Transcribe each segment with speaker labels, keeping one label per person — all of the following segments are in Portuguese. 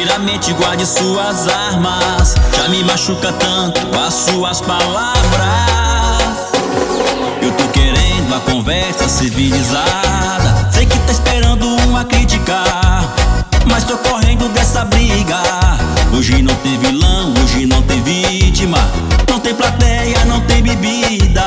Speaker 1: Primeiramente guarde suas armas, já me machuca tanto as suas palavras. Eu tô querendo uma conversa civilizada, sei que tá esperando uma crítica, mas tô correndo dessa briga. Hoje não tem vilão, hoje não tem vítima, não tem plateia, não tem bebida.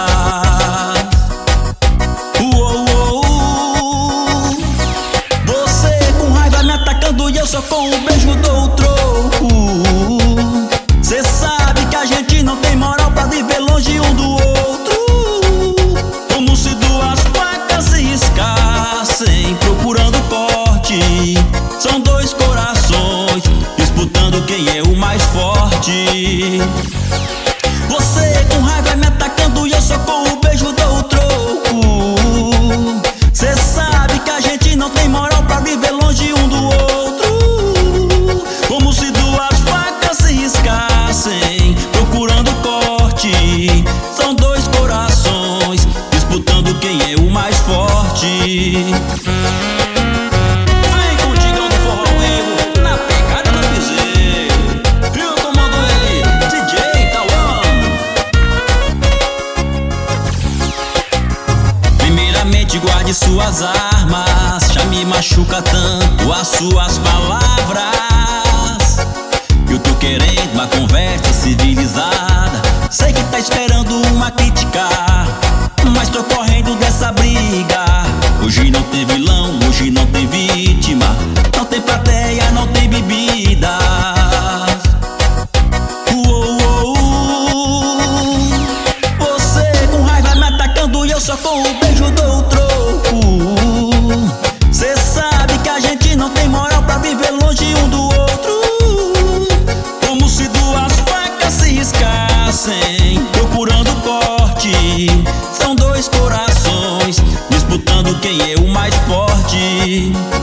Speaker 1: Você com raiva me atacando e eu só com um beijo dou o troco. Cê sabe que a gente não tem moral pra viver longe um do outro, como se duas facas se riscassem procurando corte. São dois corações disputando quem é o mais forte. Você com raiva me atacando e eu só com um beijo dou o troco. Cê sabe que a gente não tem moral pra viver longe um do outro, como se duas facas se riscassem procurando corte. São dois corações disputando quem é o mais forte. Guarde suas armas, já me machuca tanto as suas palavras. Eu tô querendo uma conversa civilizada, sei que tá esperando uma crítica, mas tô correndo dessa briga. Hoje não tem vilão, hoje não tem vítima, não tem plateia, não tem bebida. Você com raiva me atacando e eu só com um beijo dou o troco. Cê sabe que a gente não tem moral pra viver longe um do outro, como se duas facas se riscassem procurando corte. São dois corações disputando quem é o mais forte.